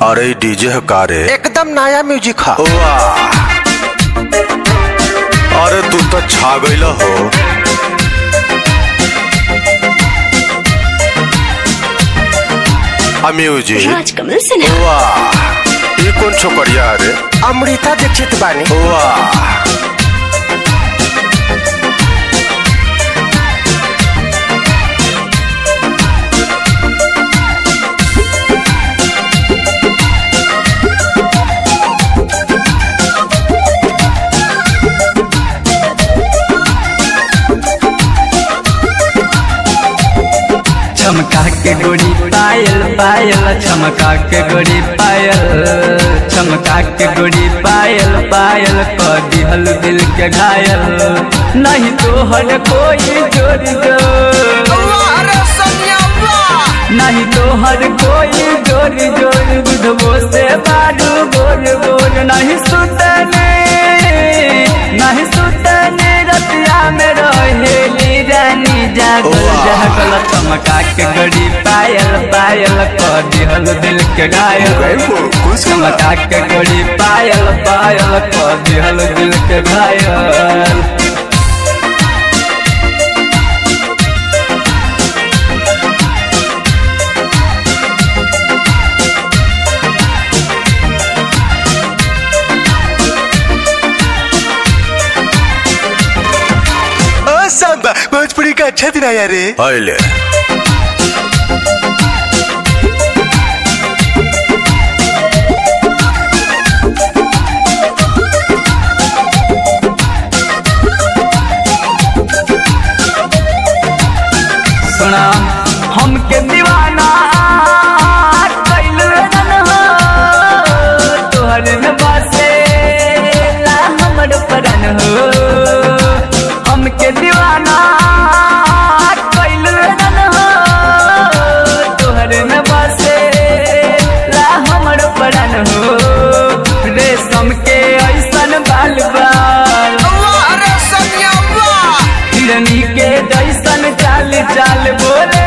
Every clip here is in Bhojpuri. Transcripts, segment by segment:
अरे डीजे है का रे? एकदम नया म्यूजिक है। वाह, अरे तू तो छा गइल हो। म्यूजिक राजकमल सिन्हा। वाह, ये कौन छोकरिया रे? अमृता दीक्षित बानी। वाह, चमका के गोरी पायल पायल, चमका के गोरी पायल, चमका के गोरी पायल पायल, कर दिहल दिल के घायल। नहीं तो हर कोई जोर जोर, नहीं तो हर कोई जोर जोर, बुधबो से बारू बोल बोल। नहीं सुतने नहीं सुतने रतिया में रहेली रानी जागल जागल। चमका के गोरी पायल पायल, कर दिहल दिल के घायल। चमका के गोरी पायल पायल, कर दिहल दिल के घायल। सांबा भोजपुरी का अच्छा दिन आया रे। आइले सुना हमके दीवाना कैलू रन हो, तोहर में बसे ला हमर परन हो। हमके दीवाना कैलू रन हो, तोहर में बसे ला हमर परन हो। रेशम के ऐसन बाल बाल, हिरनी के जैसन चाल चाल, बोले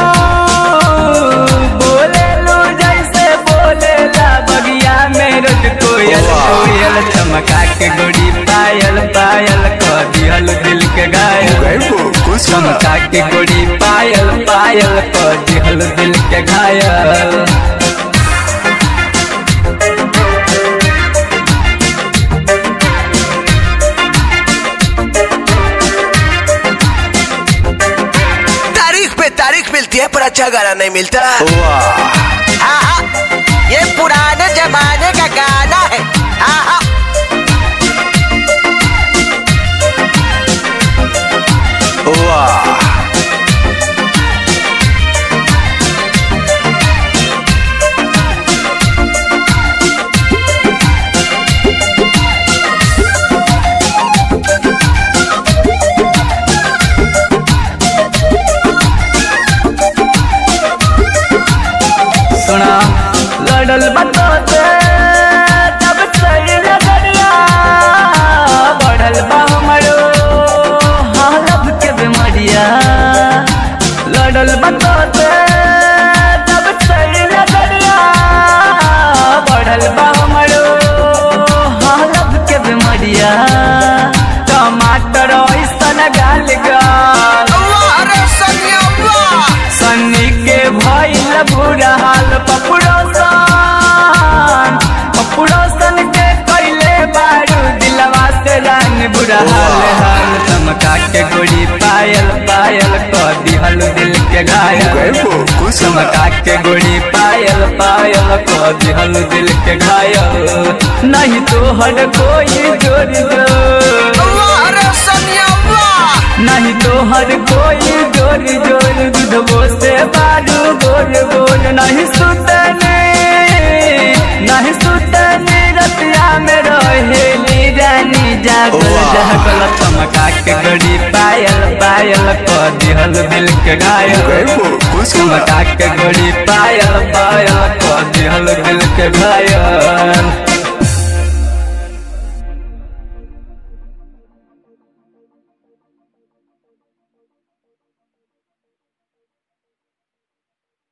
लो जैसे बोले ला बगिया में रोज कोयल कोयल। चमका के गोरी पायल पायल, कर दिहल दिल के घायल। चमका के गोरी पायल पायल, कर दिहल दिल के घायल। तारीख मिलती है पर अच्छा गाना नहीं मिलता। वाह, हाँ हाँ, ये पुराने जमाने का गाना है। हाँ हाँ, वाह, सुना लड़ल बतोते तब सही लगड़िया, बढ़ल बा हमरो हालब के बीमारिया। लड़ल बतोते तब सही लगड़िया, बढ़ल बा हमरो हालब के बीमारिया। टमाटर ऐसन गाल गाल, सन्नी के भइल बुरा हाल। पपुड़ोसन के कैले बारू दिलवा से रान बुरा हाल हाल। चमका के गोरी पायल पायल, कर दिहल दिल के घायल। चमका के गोरी पायल पायल, कर दिहल दिल के घायल। नहीं तो हर कोई जोर जोर, नहीं तो हर कोई जोर जोर, दूधबो से बारू बोल बोल। नहीं सुतने रतिया में रहेली रानी जागल जागल। चमका के गोरी पायल पायल, कर दिहल दिल के घायल। चमका के गोरी पायल पायल, कर दिहल दिल के घायल।